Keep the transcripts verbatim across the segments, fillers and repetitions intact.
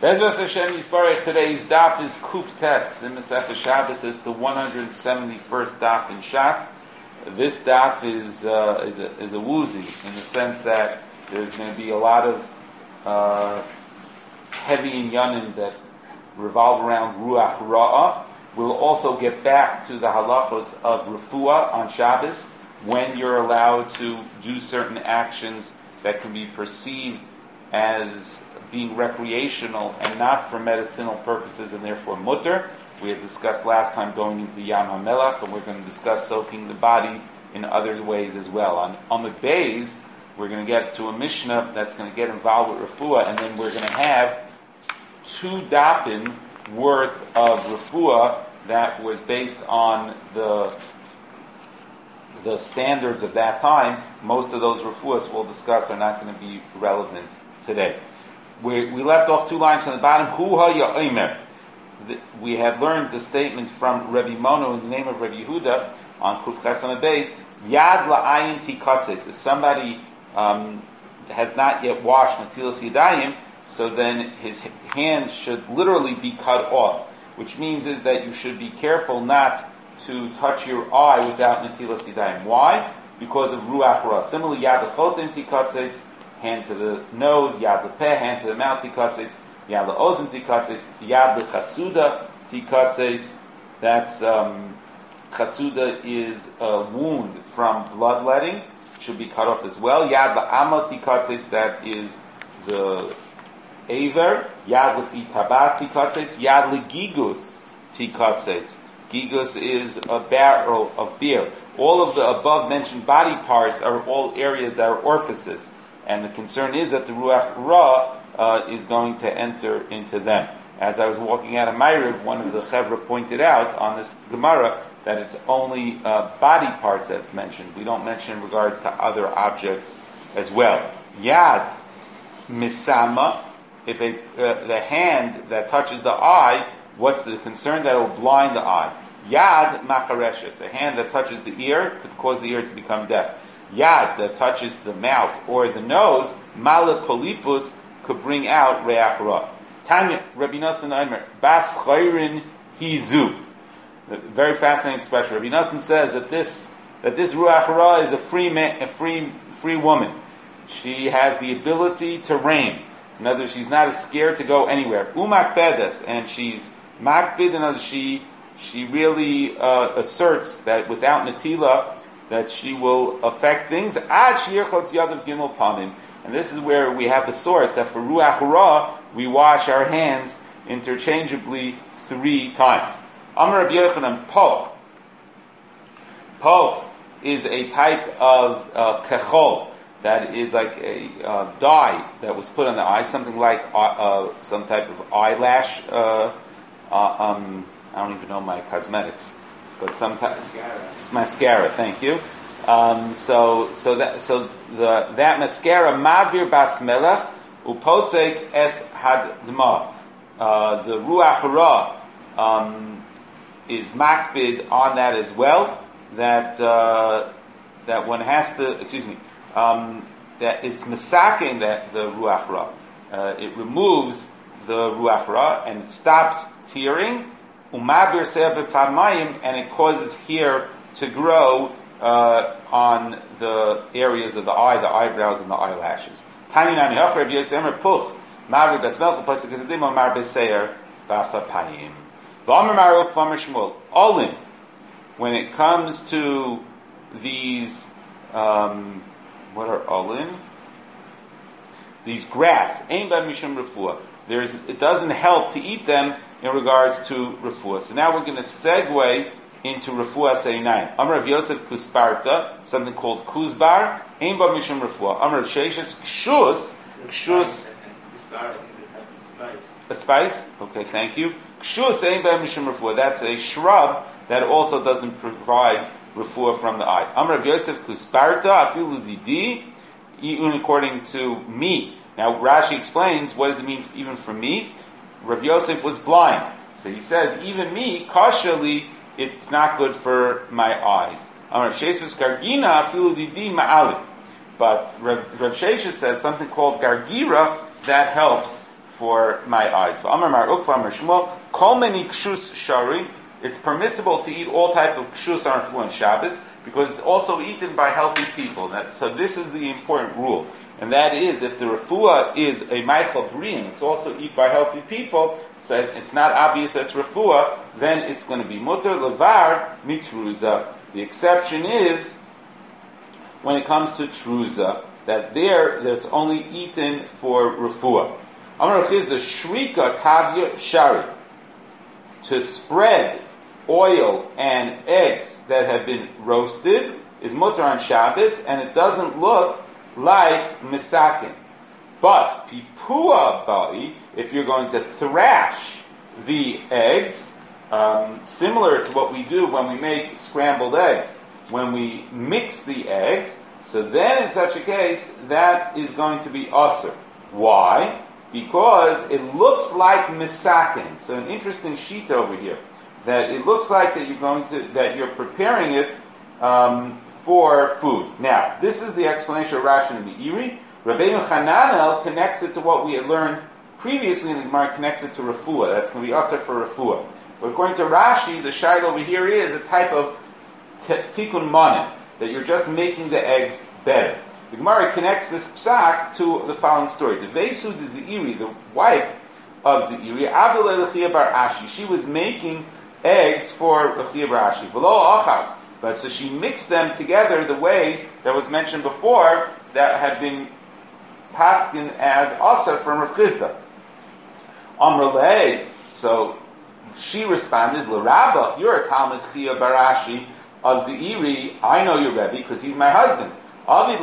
Bezras Hashem Yisparech, today's daf is Kuf Tes in Masechta Shabbos. It's the one hundred seventy-first daf in Shas. This daf is uh, is a is a woozy in the sense that there's going to be a lot of uh, heavy inyanim that revolve around Ruach Ra'ah. We'll also get back to the halachos of refuah on Shabbos, when you're allowed to do certain actions that can be perceived as being recreational and not for medicinal purposes and therefore mutter. We had discussed last time going into Yam HaMelech, and we're going to discuss soaking the body in other ways as well. On Amud Beis, we're going to get to a Mishnah that's going to get involved with refuah, and then we're going to have two dapin worth of refuah that was based on the the standards of that time. Most of those refuahs we'll discuss are not going to be relevant today. We, we left off two lines from the bottom. Hu ha Omer. We had learned the statement from Rabbi Mono in the name of Rabbi Yehuda on Kuf Ches Amud Beis. Yad la'ayin tikatzes. If somebody um, has not yet washed Natilas Yadayim, so then his hand should literally be cut off, which means is that you should be careful not to touch your eye without Natilas Yadayim. Why? Because of Ruach Ra. Similarly, Yad l'chotim tikatzes, hand to the nose, Yad l'peh, hand to the mouth tikatzes, Yad l'ozen tikatzes, Yad l'chasuda tikatzes. That's, um, chasuda is a wound from bloodletting, should be cut off as well. Yad l'ama tikatzes, that is the aver. Yad l'fi tabas tikatzes, Yad l'gigus tikatzes. Gigus is a barrel of beer. All of the above mentioned body parts are all areas that are orifices. And the concern is that the Ruach Ra uh, is going to enter into them. As I was walking out of Ma'ariv, one of the Chevra pointed out on this Gemara that it's only uh, body parts that's mentioned. We don't mention in regards to other objects as well. Yad misama, if a, uh, the hand that touches the eye, what's the concern? That it will blind the eye. Yad machareshes, a hand that touches the ear could cause the ear to become deaf. Yad that touches the mouth or the nose, mala polipus, could bring out reach ra. Tanya, Rabbi Nassan Aimer, bas chayrin hizu. Very fascinating expression. Rabbi Nassan says that this that this ruach ra is a free man, a free free woman. She has the ability to reign. In other words, she's not scared to go anywhere. Umak bedes, and she's makbid. In other words, she she really uh, asserts that without natila, that she will affect things. Ad sheyirchotz yadav gimel pamim, and this is where we have the source that for ruach ra we wash our hands interchangeably three times. Amar Rabbi Yochanan, poch. Poch is a type of uh, kechol that is like a uh, dye that was put on the eye, something like uh, uh, some type of eyelash. Uh, uh, um, I don't even know my cosmetics. But sometimes mascara. mascara. Thank you. Um, so, so that, so the that mascara mavir bas melech uposek es hadma. Uh, the ruach ra um, is makbid on that as well. That uh, that one has to. Excuse me. Um, that it's masaking that the ruach ra. Uh, it removes the ruach ra and it stops tearing. Umabir se'av and it causes hair to grow uh, on the areas of the eye, the eyebrows and the eyelashes. Tani nami hachar Rabbi Yossi Omer puch mavir besmelchu pasuk kesadim omar beseir b'afapayim. V'amar Maruk v'amar Shmuel. Olin, when it comes to these, um, what are olin? These grass, ein bad mishum refuah. There's, it doesn't help to eat them in regards to refuah. So now we're going to segue into refuah seinayim. Amar Rav Yosef kusparta, something called kuzbar, ein ba mishum refuah. Amar Rav Sheshes kshus, kshus, a spice. Okay, thank you. Kshus ein ba mishum refuah. That's a shrub that also doesn't provide refuah from the eye. Amar Rav Yosef kusparta afilu didi, even according to me. Now Rashi explains, what does it mean even for me? Rav Yosef was blind. So he says, even me, kashali, it's not good for my eyes. Amar Sheshes gargina afilu didi ma'ali. But Rav, Rav Sheshes says something called gargira that helps for my eyes. Amar Mar Ukva Amar Shmuel, Kol meni kshus shari. It's permissible to eat all type of kshus on refuah and Shabbos because it's also eaten by healthy people. That, so this is the important rule, and that is if the refuah is a meichel briim, it's also eaten by healthy people. So it's not obvious that's refuah, then it's going to be mutter levar mitruza. The exception is when it comes to truza, that there that's only eaten for refuah. Amar Chizda shrika tavya shari, to spread oil and eggs that have been roasted is mutter on Shabbos, and it doesn't look like misakin. But pipua ba'i, if you're going to thrash the eggs, um, similar to what we do when we make scrambled eggs, when we mix the eggs, so then in such a case, that is going to be asur. Why? Because it looks like misakin. So an interesting sheet over here, that it looks like that you're going to that you're preparing it um, for food. Now, this is the explanation of Rashi in the Iri. Rabbeinu Hananel connects it to what we had learned previously in the Gemara, connects it to refuah. That's going to be asur for refuah. But according to Rashi, the shaila over here is a type of t- tikkun manim, that you're just making the eggs better. The Gemara connects this psak to the following story. The Vesu de Zeiri, the wife of Zeiri, Avdele Rechia bar Ashi, she was making eggs for Rechia bar Ashi. V'lo achal. But so she mixed them together the way that was mentioned before, that had been paskin as asur from Rav Chizda. Amrulei, so she responded, L'Rabbah, you're a Talmud Chia bar Ashi of Zeiri, I know your Rebbe because he's my husband. You're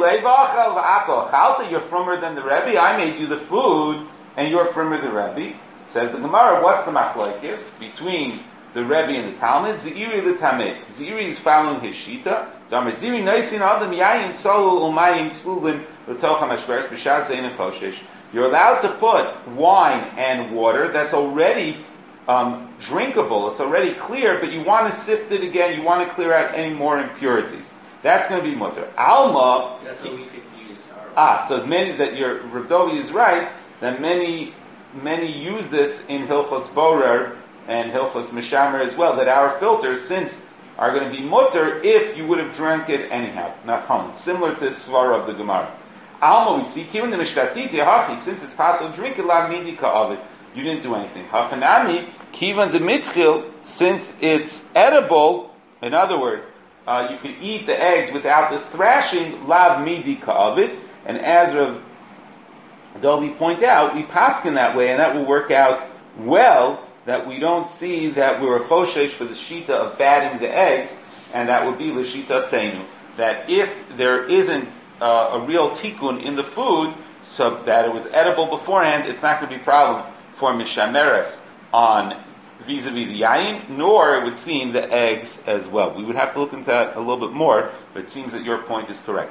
firmer than the Rebbe. I made you the food, and you're firmer than the Rebbe. Says the Gemara, what's the machlokes between the Rebbe and the Talmud? Zeiri l'tamid. Zeiri is following his shita. Zeiri noisin adam yayin solul umayim tzlulin l'tocha mashberes b'shad zein and choshesh. You're allowed to put wine and water that's already um, drinkable. It's already clear, but you want to sift it again. You want to clear out any more impurities. That's going to be mutter. Alma. That's what we could use. Ah, so many that your Rav Dovi is right. That many many use this in Hilchos Borer and Hilchos Mishamer as well. That our filters, since are going to be mutter if you would have drank it anyhow. Nachon, similar to the svara of the Gemara. Alma, we see kiven the mishtatiti hachi. Since it's possible to drink it, la midika of it. You didn't do anything. Hachanami kiven the mitchil. Since it's edible, in other words. Uh, you can eat the eggs without this thrashing, lav midi ka'avid, and as Rav Dovi point out, we paskin that way, and that will work out well, that we don't see that we were choshesh for the shita of batting the eggs, and that would be the shita seinu. That if there isn't uh, a real tikkun in the food, so that it was edible beforehand, it's not going to be a problem for mishameres on vis-a-vis the yayin, nor it would seem the eggs as well. We would have to look into that a little bit more, but it seems that your point is correct.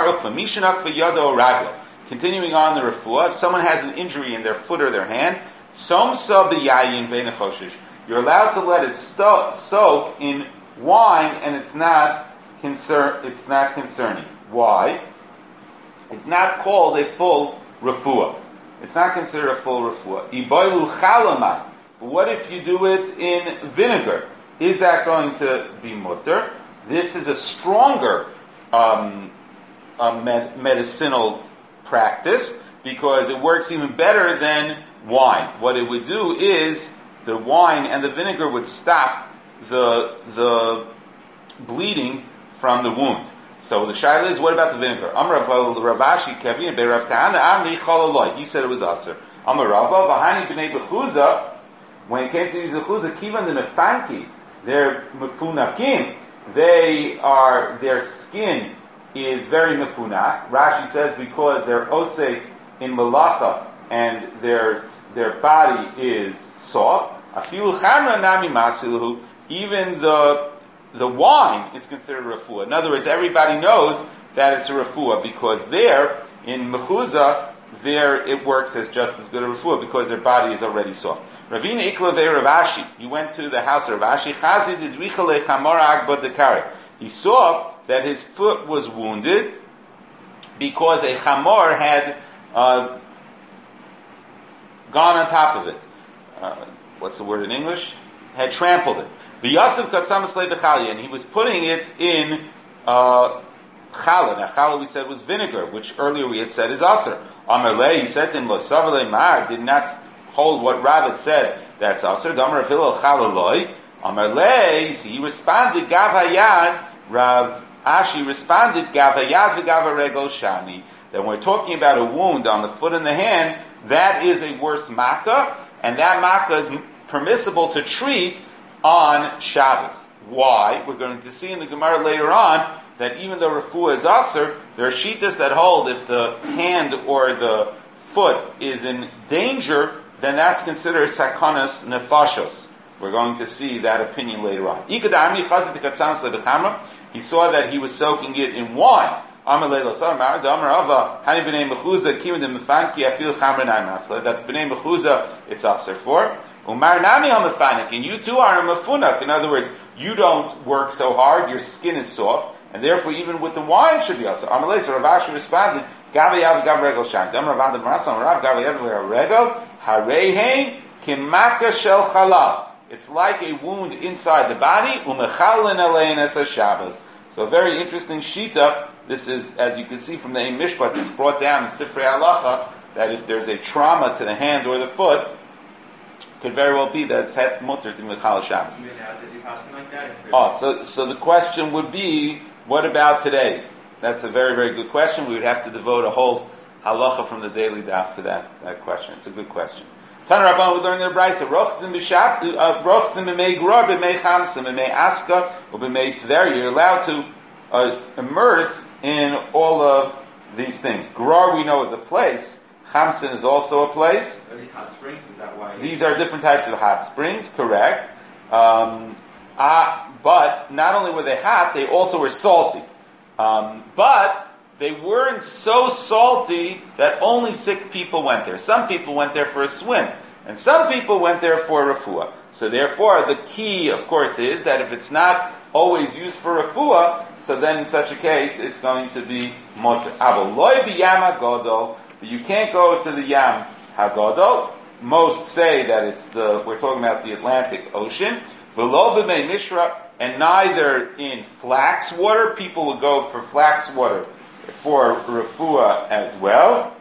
Continuing on the refuah, if someone has an injury in their foot or their hand, you're allowed to let it sto- soak in wine, and it's not concern. It's not concerning. Why? It's not called a full refuah. It's not considered a full refuah. Iboilu chalamai. What if you do it in vinegar? Is that going to be mutter? This is a stronger um, uh, med- medicinal practice because it works even better than wine. What it would do is the wine and the vinegar would stop the the bleeding from the wound. So the shaila is, what about the vinegar? Amar Ravashi Kevin be Rav Kahana Amri Chalaloi. He said it was asur. Amar Rava Vahani Bnei Bechuza. When it came to these Bechuza, Kivan the Mefanki, they're mefunakim. They are, their skin is very mefunak. Rashi says because they're osek in malacha and their their body is soft. Afilu chamra nami masiluhu. Even the the wine is considered refuah. In other words, everybody knows that it's a refuah because there in mechuza, there it works as just as good a refuah because their body is already soft. Ravina Iklave Ravashi. He went to the house of Ravashi. Chazi did richale chamora agba dekare. He saw that his foot was wounded because a chamor had uh, gone on top of it. Uh, what's the word in English? Had trampled it. The Yasif Katsamas Lebechalia, and he was putting it in uh, challah. Now challah we said was vinegar, which earlier we had said is aser. Amar Le, he said to him, Lo Savale Mar, did not hold what Rabbit said, that's aser. Damar of Hillel challah loy. Amar Le, he responded, Gav Hayad, Rav Ashi responded, Gav Hayad v'Gav Regel Shami. That when we're talking about a wound on the foot and the hand, that is a worse makkah, and that makkah is permissible to treat on Shabbos. Why? We're going to see in the Gemara later on that even though refuah is aser, there are shittas that hold if the hand or the foot is in danger, then that's considered sakanas nefashos. We're going to see that opinion later on. He saw that he was soaking it in wine. That b'nei mechuzah it's aser for. And you too are a mafunak. In other words, you don't work so hard, your skin is soft, and therefore even with the wine should be aser. Amalei, so Rav Ashi responded, Gavayav Gav Regel Shan. Dam Rav Adam Rasam Rav Gavayav Regel Harehein Kimaka Shel Chalal. It's like a wound inside the body. Umechalin Alein as a Shabbos. So a very interesting shita. This is, as you can see from the Ein Mishpat, it's brought down in Sifrei Halacha that if there's a trauma to the hand or the foot, could very well be that it's het mutter to Mechal Shabbos. Oh, so so the question would be, what about today? That's a very, very good question. We would have to devote a whole halacha from the daily daf to that, that question. It's a good question. Tana Rabban would learn their brayso. Rochtzim b'shab, rochtzim b'mei gror, b'mei chamsim, b'mei aska, or b'mei tver. You're allowed to uh, immerse in all of these things. Gror we know is a place. Chamsin is also a place. Are these hot springs? Is that why? These are different types of hot springs, correct. Um, uh, but not only were they hot, they also were salty. Um, but they weren't so salty that only sick people went there. Some people went there for a swim. And some people went there for refuah. So therefore, the key, of course, is that if it's not always used for refuah, so then in such a case, it's going to be moter. Avo loy b'yam hagodol. But you can't go to the Yam Hagodol. Most say that it's the, we're talking about the Atlantic Ocean. V'lo b'mei mishra, and neither in flax water. People would go for flax water for refuah as well.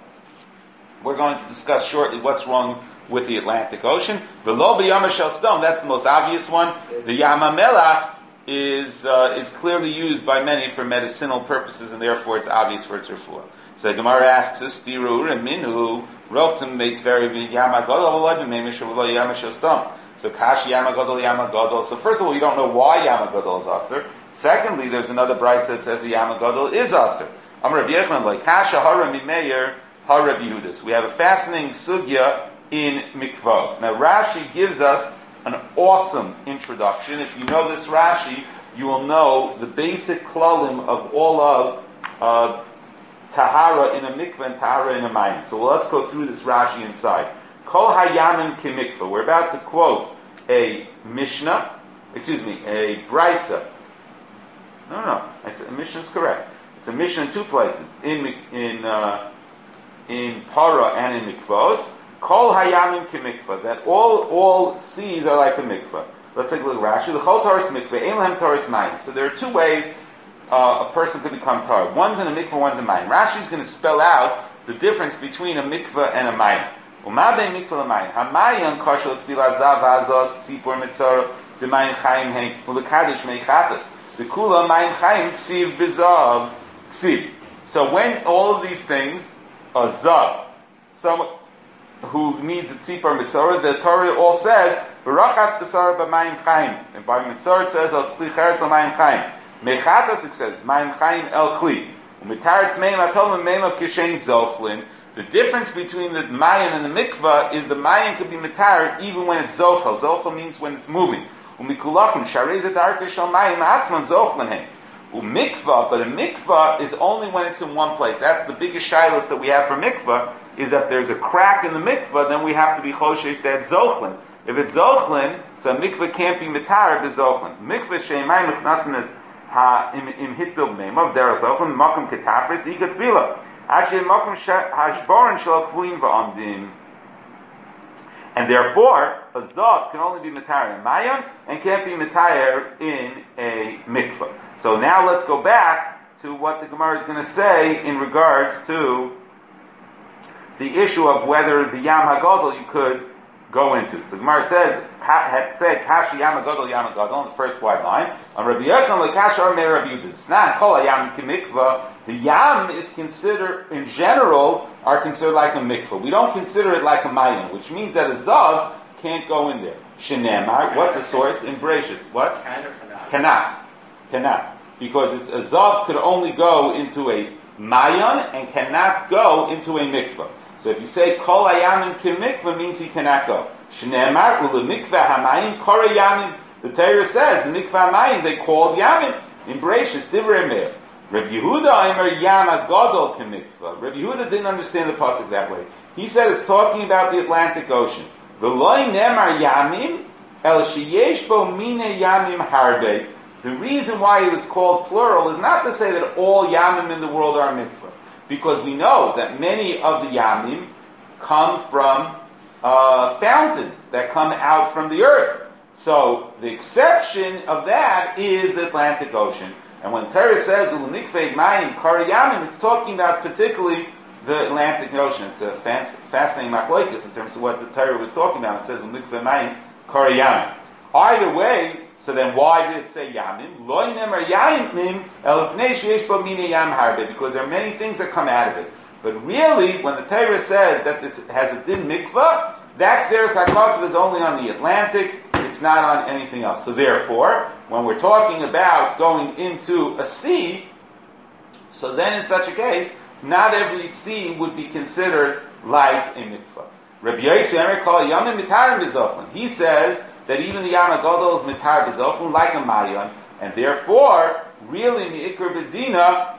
We're going to discuss shortly what's wrong with the Atlantic Ocean. V'lo b'yam shel stone, that's the most obvious one. The Yam HaMelach is uh, is clearly used by many for medicinal purposes, and therefore it's obvious for its refuah. So Gemara asks us, "Stirur and Minu rochtzim meit very b'yam hagodol v'lo b'mei mishra v'lo yam shel stone." So kash yam hagodol yam hagodol. So first of all, you don't know why yam hagodol is aser. Secondly, there's another brayso that says the yam hagodol is aser. Amar Rabbi Yochanan like kasha hara mimeir hara b'Yehudis. We have a fascinating sugya in mikvos. Now Rashi gives us an awesome introduction. If you know this Rashi, you will know the basic klalim of all of uh, tahara in a mikveh and tahara in a mayim. So let's go through this Rashi inside. Kol hayamim kimikveh. We're about to quote a Mishnah, excuse me, a Brisa. No, no, no. I said, a Mishnah is correct. It's a Mishnah in two places, in in uh, in para and in mikvos. Kol hayamim kimikveh. That all all seas are like a mikveh. Let's take a look at Rashi. L'chol taris mikveh, ein lehem taris mayim. So there are two ways Uh, a person could become tar. One's in a mikveh, one's in a mayim. Rashi's going to spell out the difference between a mikveh and a mayim. Umabe mikveh l'mayim. Hamayin kashal tefila zav azos tzipor mitzara b'mayim chayim hein ulekadish meichatas. V'kula mayim chayim ksiv b'zav ksiv. So when all of these things, a zav, someone who needs a tzipor mitzara, the Torah all says v'rachatz b'sara b'mayim chayim. And by mitzara it says al kli cheres l'mayim chayim. Mechatos, it says, Mayim Chaim El Kli. Umitar Tmeim Atol Meim of Kishen Zochlin. The difference between the Mayan and the Mikvah is the Mayan could be Mitar even when it's Zochel. Zochel means when it's moving. Umikulachim Sharezet Arke Shal Mayim Atzman Zochlin Hein. Umikvah, but a Mikvah is only when it's in one place. That's the biggest shilas that we have for Mikvah, is if there's a crack in the Mikvah, then we have to be Choshesh that Zochlin. If it's Zochlin, so Mikvah can't be Mitar if it's Zochlin. Mikvah Sheimayim Mechnasin is Ha im im hitbil meimav derasochem makom ketafris igat tvila. Actually, makom hashborin shel kvuim va'amdim. And therefore, a zav can only be metayer in mayon and can't be metayer in a mikvah. So now let's go back to what the Gemara is going to say in regards to the issue of whether the Yam HaGadol you could go into. So the Gemara says, had said, Kashi Yam HaGadol, Yam HaGadol, in the first wide line. On Rabbi Yochanan, Lekasha Armei Rabbi Yehuda. Tznan, Kol Yam Kimikva. The Yam is considered, in general, are considered like a mikvah. We don't consider it like a mayon, which means that a zav can't go in there. Shenemar, what's the source? In Bereshis. What? Can or cannot? Cannot. Cannot. Because it's, a zav could only go into a mayon and cannot go into a mikvah. So if you say kol hayamim kimikvah, means he cannot go. Shneimar ulemikvah hamayim kara yamim. The Torah says the mikvah hamayim they called yamim in Bereshis divrei meir. Rabbi Yehuda Aimer Yam HaGadol kimikvah. Rabbi Yehuda didn't understand the pasuk that way. He said it's talking about the Atlantic Ocean. V'loi nemar yamim el sheyesh bo mine yamim harbe. The reason why it was called plural is not to say that all yamim in the world are mikvah, because we know that many of the yamim come from uh, fountains that come out from the earth. So the exception of that is the Atlantic Ocean. And when Torah says "Ulemikvei mayim kara yamim," it's talking about particularly the Atlantic Ocean. It's a fascinating machlokes in terms of what the Torah was talking about. It says "Ulemikvei mayim kara yamim." Either way, so then why did it say yamim? Lo nemar yamim el pnei sheyesh bo mine yam harbe, because there are many things that come out of it. But really, when the Torah says that it has a din mikvah, that Xeris HaKosav is only on the Atlantic. It's not on anything else. So therefore, when we're talking about going into a sea, so then in such a case, not every sea would be considered like a mikvah. Rabbi Yossi Emer Kol Yamim Mitar B'Zochlin. He says that even the Yam HaGadol is Mitar B'Zochlin, like a Mayon, and therefore, really, Mi'ikr B'Dina,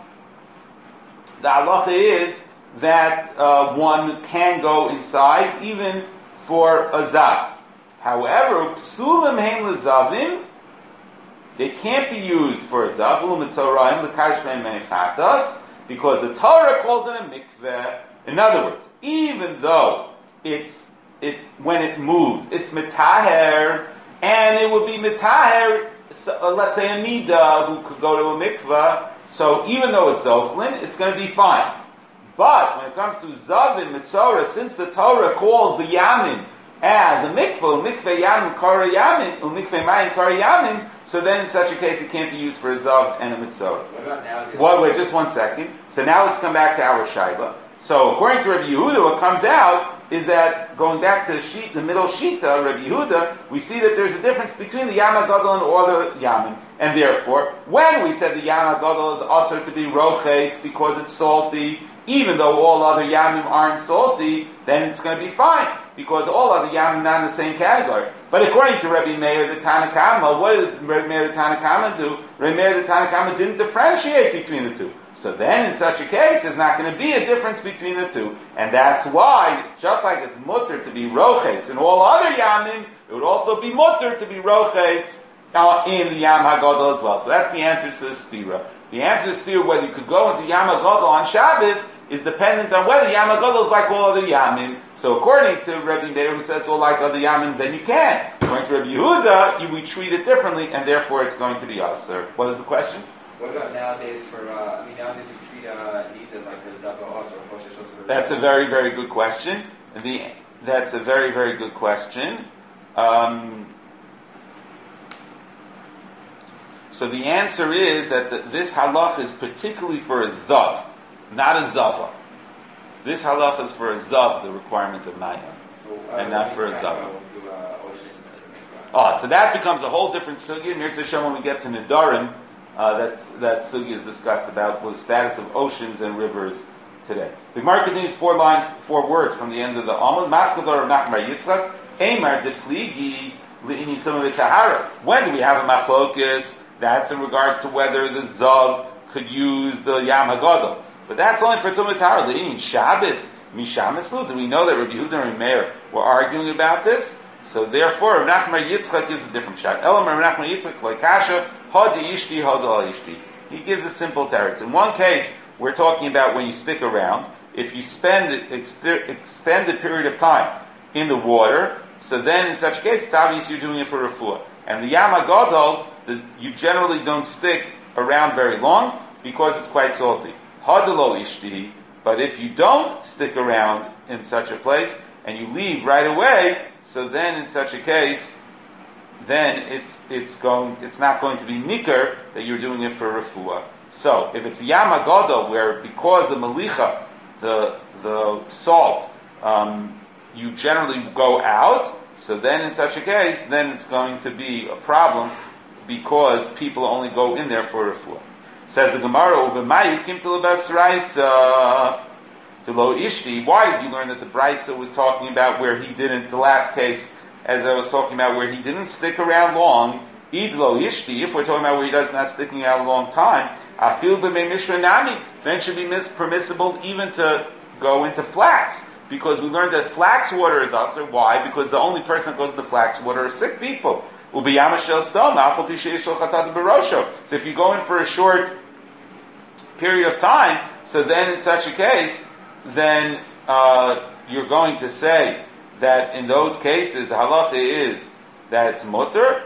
the halacha is that uh, one can go inside, even for a zav. However, psulim hein lezavim, they can't be used for a zav, u'mitzorayim l'kadosh b'hem mechatas, because the Torah calls it a mikveh. In other words, even though it's it when it moves, it's mitaher, and it would be mitaher, uh, let's say a nida who could go to a mikveh. So even though it's zochlin, it's going to be fine. But when it comes to zavim mitzorah, since the Torah calls the yamin as a mikveh, mikveh yamin kara yamin, mikveh mayim kara yamin, so then in such a case it can't be used for a zav and a mitzvah. What about now? Well, wait, just one second. So now let's come back to our shayla. So according to Rabbi Yehuda, what comes out is that going back to the, sheet, the middle shita, Rabbi Yehuda, we see that there's a difference between the Yam HaGadol and all the yamin. And therefore, when we said the Yam HaGadol is also to be rochet because it's salty, even though all other yamim aren't salty, then it's going to be fine, because all other yamim are not in the same category. But according to Rabbi Meir the Tanna Kama, what did Rabbi Meir the Tanna Kama do? Rabbi Meir the Tanna Kama didn't differentiate between the two. So then, in such a case, there's not going to be a difference between the two. And that's why, just like it's mutter to be rochetz in all other yamim, it would also be mutter to be rochetz uh, in the Yam HaGadol as well. So that's the answer to the stira. The answer is still whether you could go into Yam HaGadol on Shabbos is dependent on whether Yam HaGadol is like all other Yamim. So according to Rabbi Meir, who says all like other Yamim, then you can. According to Rabbi Yehuda, you, we treat it differently, and therefore it's going to be Aser. What is the question? What about nowadays for, uh, I mean, nowadays you treat uh, Nida like the Zaba also, or Choshesh also? That's a very, very good question. The, that's a very, very good question. Um, So the answer is that the, this halach is particularly for a zav, not a zava. This halach is for a zav, the requirement of mayim, so, uh, and not for a zava. To, uh, Oh, so that becomes a whole different sugya. Mirz Hashem, when we get to Nedarim, uh, that's, that sugya is discussed about the status of oceans and rivers today. The Gemara continues four lines, four words from the end of the Amud. Maskador of Nachmar Yitzchak, Eimar de Pligi li'initum v'tahara. When do we have a machlokus? That's in regards to whether the Zav could use the Yam HaGadol. But that's only for Tumah Tahara. Le'inin Shabbos, Mishameslu. Do we know that Rabbi Yehuda and Meir were arguing about this? So therefore, Rav Nachman Yitzchak gives a different shot. Elam Rav Nachman Yitzchak like Kasha, Hadi Ishti, Hada Ishti. He gives a simple teretz. In one case, we're talking about when you stick around. If you spend an extended period of time in the water, so then in such a case, it's obvious you're doing it for refuah. And the Yam HaGadol, the, you generally don't stick around very long because it's quite salty. Hadalo ishti, but if you don't stick around in such a place and you leave right away, so then in such a case, then it's it's going it's not going to be nikar that you're doing it for refuah. So if it's Yam HaGadol, where because the malicha, the the salt, um, you generally go out, so then in such a case, then it's going to be a problem because people only go in there for refuah. Says the Gemara, "Ubemayu kim to lebas raisa to lo ishti." Why did you learn that the brisa was talking about where he didn't? The last case, as I was talking about, where he didn't stick around long. Id lo ishti. If we're talking about where he does not sticking out a long time, afil b'mei mishra nami, then it should be permissible even to go into flax, because we learned that flax water is also. Why? Because the only person that goes into flax water are sick people. So if you go in for a short period of time, so then in such a case, then uh, you're going to say that in those cases the halacha is that it's mutter,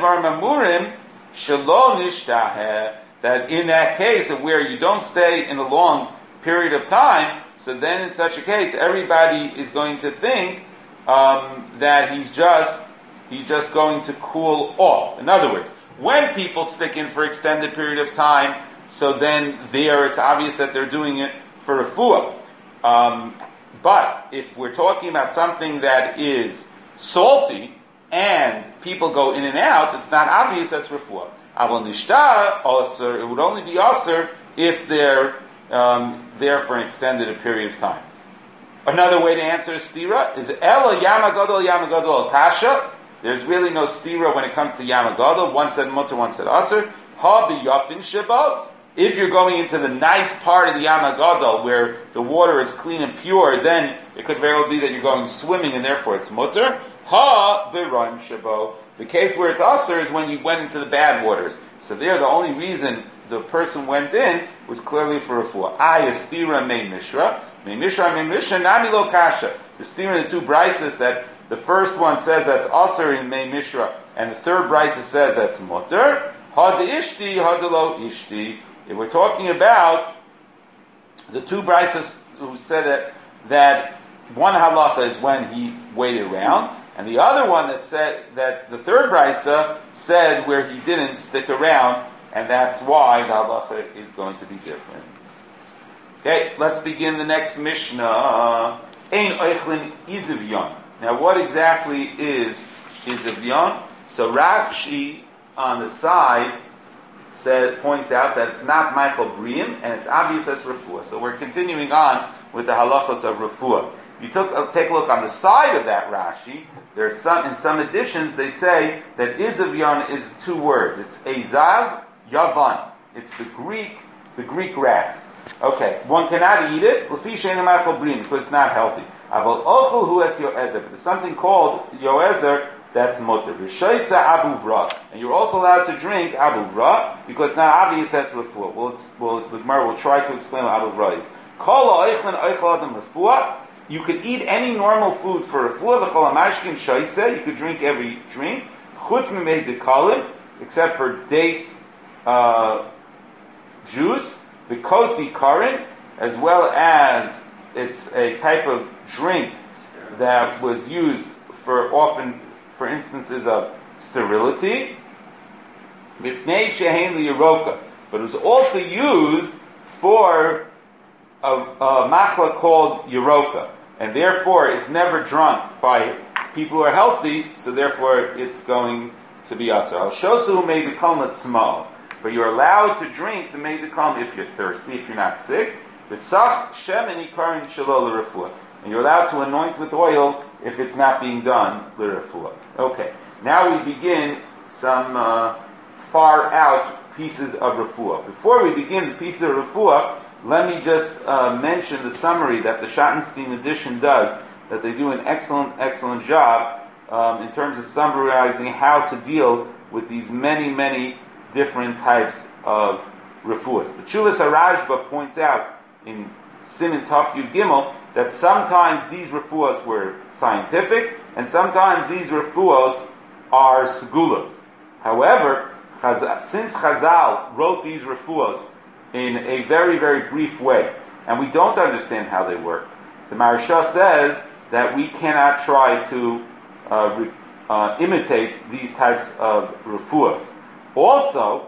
that in that case of where you don't stay in a long period of time, so then in such a case everybody is going to think um, that he's just he's just going to cool off. In other words, when people stick in for extended period of time, so then there it's obvious that they're doing it for refuah. Um, but if we're talking about something that is salty and people go in and out, it's not obvious that's refuah. Avol nishta aser, it would only be aser if they're um, there for an extended period of time. Another way to answer stira is ela Yam HaGadol Yam HaGadol kasha. There's really no stira when it comes to Yam HaGadol. One said mutter, one said aser. Ha b'yafin sheba. If you're going into the nice part of the Yam HaGadol where the water is clean and pure, then it could very well be that you're going swimming and therefore it's mutter. Ha b'roim shebo. The case where it's aser is when you went into the bad waters. So there, the only reason the person went in was clearly for refuah. Ay stira mei mishra, mei mishra mei mishra nami lo kasha. The stira in the two brises that the first one says that's aser in mei mishra, and the third brisa says that's mutter. Ha de ishti, ha de lo ishti. If we're talking about the two brises who said that that one halacha is when he waited around, and the other one that said that the third brisa said where he didn't stick around, and that's why the halacha is going to be different. Okay, let's begin the next Mishnah. Ein oichlin izivyon. Now, what exactly is izivyon? So Rashi on the side said points out that it's not Michael Briam, and it's obvious that's refuah. So we're continuing on with the halachos of refuah. You took uh, take a look on the side of that Rashi. There's some in some editions they say that izivyon is two words. It's ezav yavan. It's the Greek the Greek grass. Okay, one cannot eat it because it's not healthy. Aval ochel hu es yoezer. There's something called yoezer that's mutter. V'shoisa abuvra, and you're also allowed to drink abuvra because it's not obvious that's refuah. We'll we'll with Mer we'll try to explain what abuvra is. Kol oichlin oichel adam refuah. You could eat any normal food for refuah. V'chol amashkin shoisa. You could drink every drink. Chutz mimei dekalim, except for date uh, juice. The kosi karin, as well as it's a type of drink that was used for often for instances of sterility. Mipnei shehein liyaroka, but it was also used for a, a machla called yaroka, and therefore it's never drunk by people who are healthy. So therefore it's going to be asar. Al shosu made the kalmat small. But you're allowed to drink the mei dekam if you're thirsty, if you're not sick. V'sach shemen ikarin shelo l'refuah. And you're allowed to anoint with oil if it's not being done l'refuah. Okay, now we begin some uh, far out pieces of refuah. Before we begin the pieces of refuah, let me just uh, mention the summary that the Schottenstein edition does, that they do an excellent, excellent job um, in terms of summarizing how to deal with these many, many different types of refuahs. The Chulas HaRashba points out in Siman Taf Yud Gimel that sometimes these refuahs were scientific, and sometimes these refuos are segulas. However, since Chazal wrote these refuos in a very, very brief way, and we don't understand how they work, the Maharsha says that we cannot try to uh, re, uh, imitate these types of refuos. Also,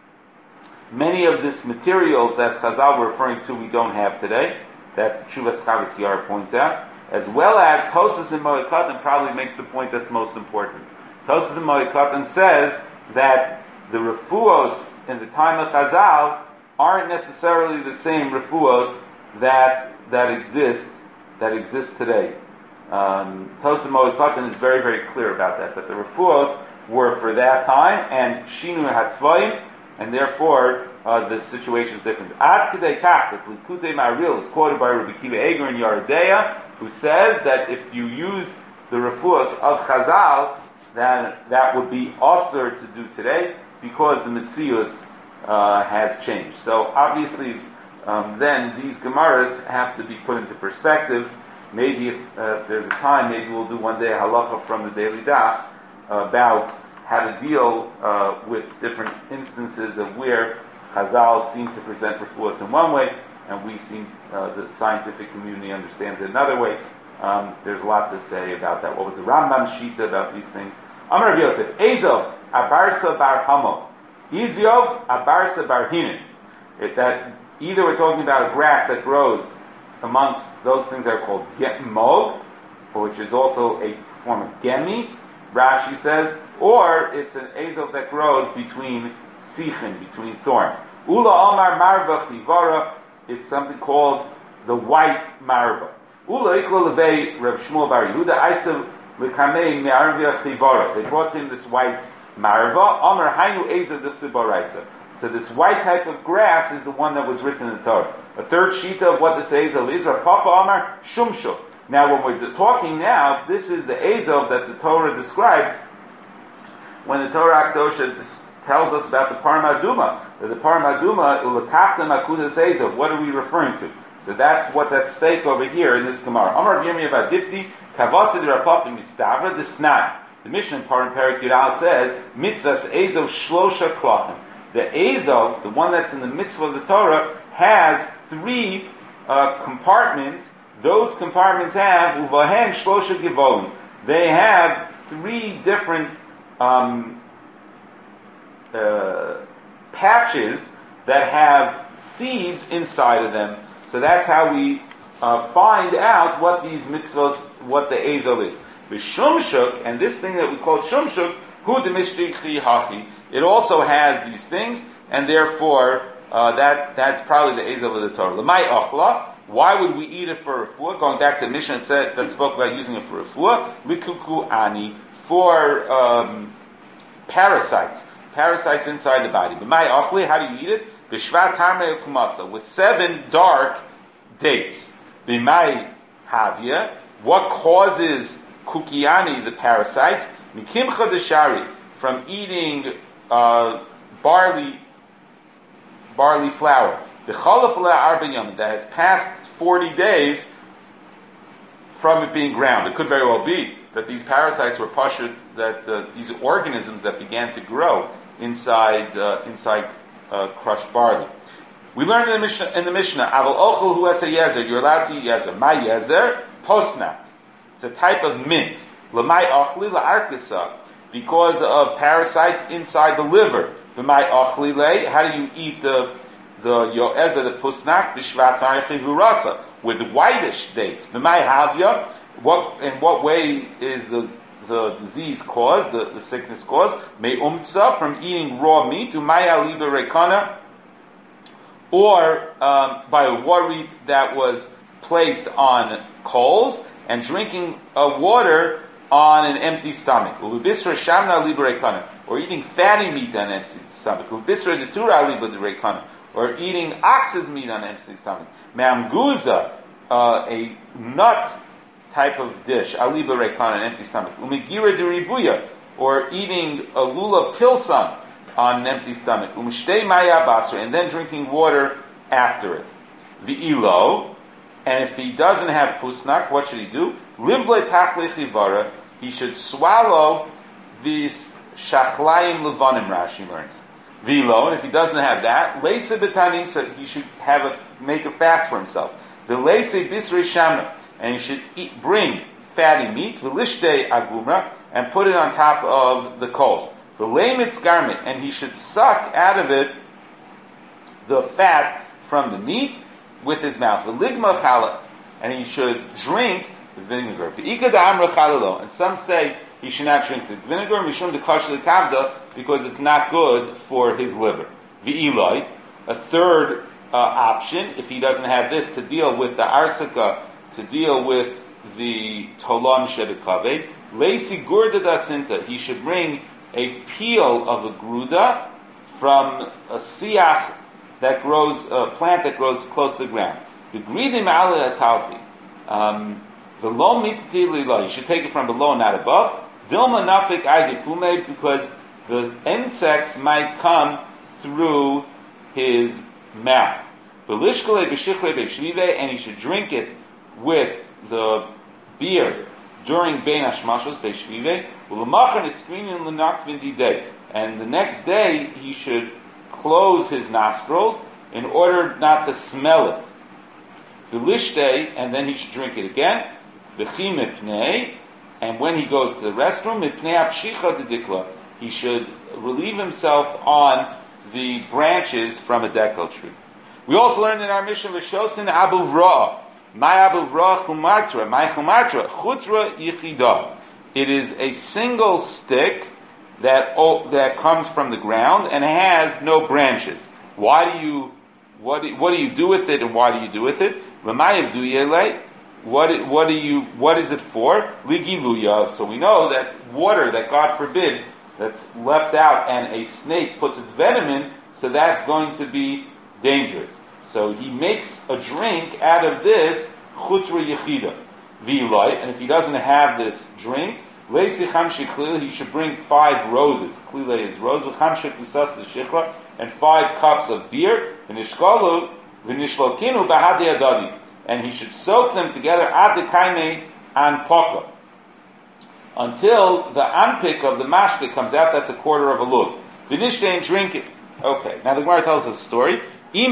many of these materials that Chazal were referring to we don't have today, that Shuvas Chavos Yair points out, as well as Tosas and Moed Katan probably makes the point that's most important. Tosas and Moed Katan says that the refuos in the time of Chazal aren't necessarily the same refuos that that exist that exist today. Um, Tosas and Moed Katan is very, very clear about that, that the refuos were for that time, and Shinu Hatvayim, and therefore uh, the situation is different. Ad Kedei Kach, the Likutei Ma'aril is quoted by Rabbi Kiva Eger in Yeridea, who says that if you use the refuos of Chazal, then that would be usher to do today, because the Metzius uh, has changed. So obviously, um, then these Gemaras have to be put into perspective. Maybe if, uh, if there's a time, maybe we'll do one day a halacha from the Daily Daf uh, about how to deal uh, with different instances of where Chazal seem to present refuos in one way, and we seem, uh, the scientific community understands it another way. Um, there's a lot to say about that. What was the Rambam Shita about these things? Amar Rav Yosef, Ezov Abarsa Bar Hamo, Izov Abarsa Bar Hinin. That either we're talking about a grass that grows amongst those things that are called Mog, which is also a form of Gemi, Rashi says, or it's an Ezov that grows between Sichin, between thorns. Ula Omar Marva Chivara, it's something called the white Marva. Ula Ikla Levei Rav Shmuel Bar Yehuda, Aisav Lekamei Me'arvia Chivara. They brought in this white Marva, Omar Hainu Ezov the Sibaraisa. So this white type of grass is the one that was written in the Torah. A third shita of what this Ezov is, Rav Papa Omar Shumshuk. Now when we're talking now, this is the Ezov that the Torah describes when the Torah Akdosha tells us about the Paramaduma. That the Paramaduma, Ulakachta Makudas Ezov, what are we referring to? So that's what's at stake over here in this Gemara. Amar Yirmiyah Vadifti, Kavasid Rapapim Mistavra, the Snai. The Mishnah in Paran Perik Yudal says, Mitzvahs Ezov Shlosha Klachim. The Ezov, the one that's in the mitzvah of the Torah, has three uh, compartments. Those compartments have Uvahen Shlosha Givolim. They have three different um, uh, patches that have seeds inside of them. So that's how we uh, find out what these mitzvahs, what the Ezov is. The Shumshuk, and this thing that we call Shumshuk, Hu de Mishtichi Hachi, it also has these things, and therefore uh, that that's probably the Ezov of the Torah. L'may achla. Why would we eat it for refuah? Going back to the Mishnah said, that spoke about using it for refuah. Likuku ani, for um, parasites. Parasites inside the body. L'may achli, how do you eat it? B'shvat tarmei kumasa, with seven dark dates. B'may havya, what causes kukiani, the parasites? Mikimcha deshari, from eating uh, barley, barley flour. The chalaf arba yom, that has passed forty days from it being ground. It could very well be that these parasites were pashut, that uh, these organisms that began to grow inside uh, inside uh, crushed barley. We learned in the Mishnah, in the Mishnah, aval ochel hu esa yezer, you're allowed to eat yezer. My yezer, posnak. It's a type of mint. L'may ochli la'arkisa, because of parasites inside the liver. L'may ochli le, how do you eat the the yo'ezer, the pusnak, b'shvat vurasa, with whitish dates. L'may havya, what, in what way is the the disease caused, the, the sickness caused? May umtza, from eating raw meat, umaya liba rekana, or um, by a warit that was placed on coals, and drinking uh, water on an empty stomach. Ubisra shamna liba rekana, or eating fatty meat on an empty stomach. Ubisra detura liba rekana, or eating ox's meat on an empty stomach. Mamguza, uh, a nut type of dish, aliba rekan, an empty stomach. Umigira de ribuya, or eating a lulav tilsan on an empty stomach. Umshtei maya basra, and then drinking water after it. V'ilo, and if he doesn't have pusnak, what should he do? Livle tachle chivara, he should swallow these shachlayim levanim, Rashi learns. Vilo, and if he doesn't have that, leise betanisa, he should have a, make a fast for himself. The leise bisrei shamna, and he should eat, bring fatty meat, v'lishtei agumra, and put it on top of the coals. The leimitz garment, and he should suck out of it the fat from the meat with his mouth. The ligma chala, and he should drink the vinegar. And some say he should not drink the vinegar, mishum dekashli kavda, because it's not good for his liver. V'iloi, a third uh, option, if he doesn't have this, to deal with the arsika, to deal with the tolam shebekaved, leisi gurda dasinta, he should bring a peel of a gruda from a siach that grows, a plant that grows close to the ground. The gridim ala atalti, um, the lo mitati lilo, you should take it from below, not above. Dilma nafik aidi pume, because the insects might come through his mouth. And he should drink it with the beer during Bein Hashmashos Beishvive. And the next day he should close his nostrils in order not to smell it. And then he should drink it again. And when he goes to the restroom, he should relieve himself on the branches from a dekel tree. We also learned in our mission, V'shosin Abu Vra'ah. My Abu Vra'ah chumatra. My chumatra. Chutra yichida. It is a single stick that oh, that comes from the ground and has no branches. Why do you, what do, what do you do with it, and why do you do with it? L'mayev du yelei. What, what do you, what is it for? Ligiluya. So we know that water that, God forbid, that's left out and a snake puts its venom in, so that's going to be dangerous. So he makes a drink out of this chutra yechida v'ilai, and if he doesn't have this drink, leisi chamshi klila, he should bring five roses. Klila is rose, v'chamshi kusas l'shikra, and five cups of beer. V'nishkalu v'nishlokinu b'hadi adadi, and he should soak them together ad dekaime anpoka, until the anpik of the mashke comes out. That's a quarter of a lug. V'nishte, and drink it. Okay, now the Gemara tells us a story. She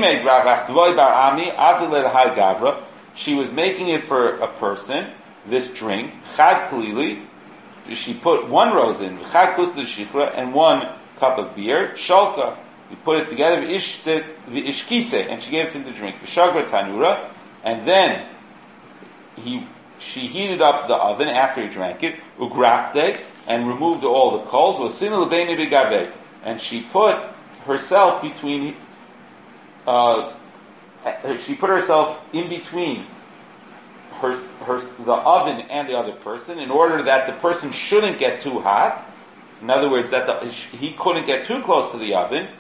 was making it for a person, this drink. Chad kalili, she put one rose in, and one cup of beer. Shalka, you put it together, and she gave it to him to drink. Tanura, and then he she heated up the oven after he drank it. Ugrafte, and removed all the coals. And she put herself between. Uh, she put herself in between her, her, the oven and the other person, in order that the person shouldn't get too hot. In other words, that the, he couldn't get too close to the oven.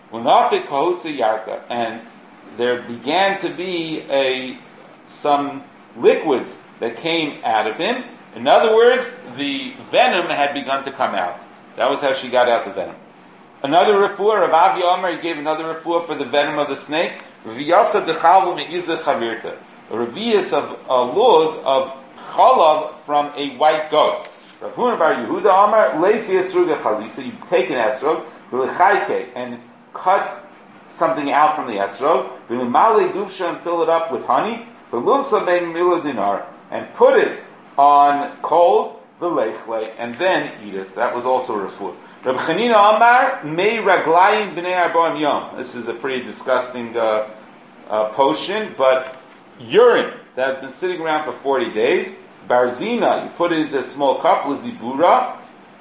And there began to be a some liquids that came out of him. In other words, the venom had begun to come out. That was how she got out the venom. Another refuah, Rav Avi Omer, he gave another refuah for the venom of the snake. Reviyasa dechavu me'izah chavirta. A revius of a lug of chalav from a white goat. Rav Huna bar Yehuda Omer, leisi esruga chalisa, you take an esrog, v'lechayke, and cut something out from the esrog, v'limale dufsha, and fill it up with honey, v'lulsa bein mila dinar, and put it on coals, v'lechle, and then eat it. That was also a refuah. Rabbi Chanina Amar, Mei Raglayim B'nei Arbaim Yom. This is a pretty disgusting uh, uh, potion, but urine that has been sitting around for forty days. Barzina, you put it into a small cup, Lizibura.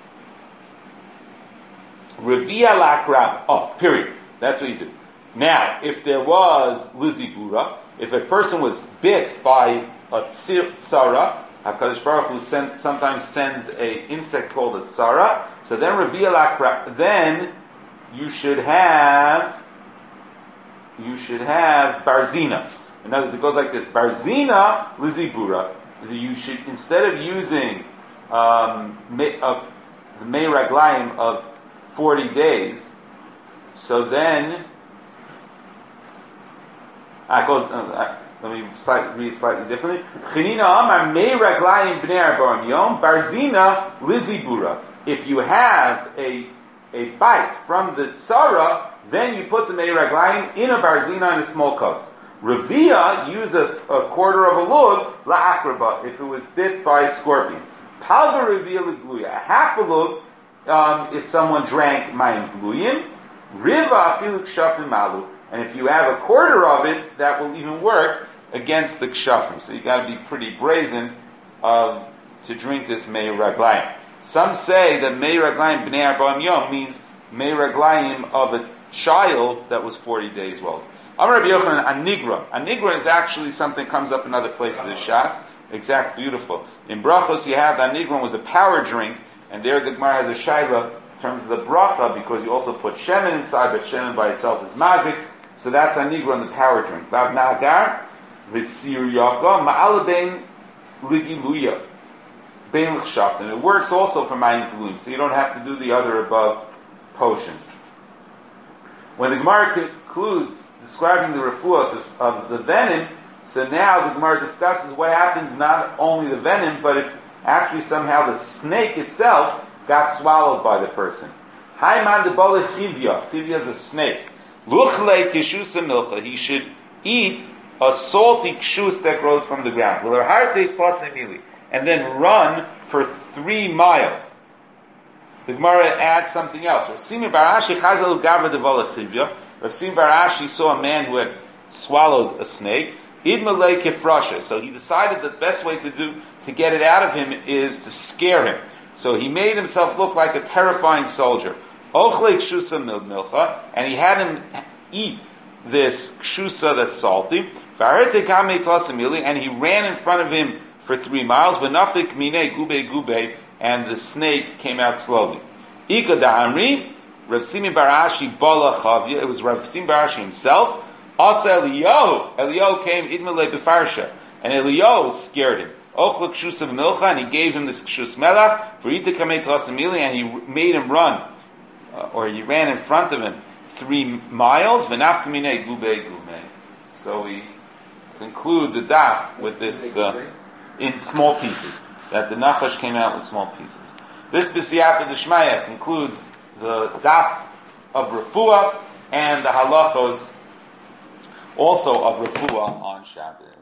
Revia Lakrab. Oh, period. That's what you do. Now, if there was Lizibura, if a person was bit by a tzara, HaKadosh Baruch Hu send, sometimes sends a insect called a tzara. So then reveal akra. Then you should have you should have barzina. In other words, it goes like this: barzina lizibura. You should, instead of using um, me, uh, the mei raglayim of forty days, so then uh, it goes. Uh, let me slightly, read it slightly differently. Chinina Amar Mei Raglayim Bnei Arbaim Yom Barzina Lizibura. If you have a a bite from the tzara, then you put the Mei Raglayim in a barzina in a small kos. Revia, use a, a quarter of a lug la'akraba if it was bit by a scorpion. Palga Revia Legluya, a half a lug um, if someone drank mayim gluyim. Riva Afilu Kshafim Malu, and if you have a quarter of it, that will even work against the kshafim. So you got to be pretty brazen of to drink this Mei Raglayim. Some say that Mei Raglayim Bnei Arbaim Yom means Mei Raglayim of a child that was forty days old. Amar Rabbi Yochanan, Anigra. Anigra is actually something that comes up in other places of Shas. Exact, beautiful. In Brachos you have the Anigron was a power drink, and there the Gemara has a shaila in terms of the bracha, because you also put shemen inside, but shemen by itself is mazik, so that's Anigron, the power drink. Vav Nagar, V'sir Yaka, Ma'alabein Ligiluya. And it works also for mayim gluyim, so you don't have to do the other above potions. When the Gemara concludes describing the refuahs of the venom, so now the Gemara discusses what happens not only the venom, but if actually somehow the snake itself got swallowed by the person. Haiman de bala chivya. Chivya is a snake. Luchle kishusa milcha. He should eat a salty kshus that grows from the ground. And then run for three miles. The Gemara adds something else. Rav Simi Barashi chazal gavra devala chivya. Rav Simi Barashi saw a man who had swallowed a snake. Idmalei kefrasha. So he decided that the best way to do to get it out of him is to scare him. So he made himself look like a terrifying soldier. Ochle kshusa milcha, and he had him eat this kshusa that's salty. And he ran in front of him for three miles. V'nafik mine gube gube, and the snake came out slowly. Ika da'amri, Rav Simi Barashi bala chavya. It was Rav Simi Barashi himself. Asa Eliyahu. Eliyahu came idmele befarsha, and Eliyahu scared him. Ochla kshus of milcha, and he gave him this kshus melach for ita kamei tlasamili, and he made him run, uh, or he ran in front of him three miles. V'nafkamine gube gube. So we conclude the daf with this uh, in small pieces. That the nachash came out with small pieces. This b'siyata d'shmaya concludes the daf of refuah and the halachos also of refuah on Shabbos.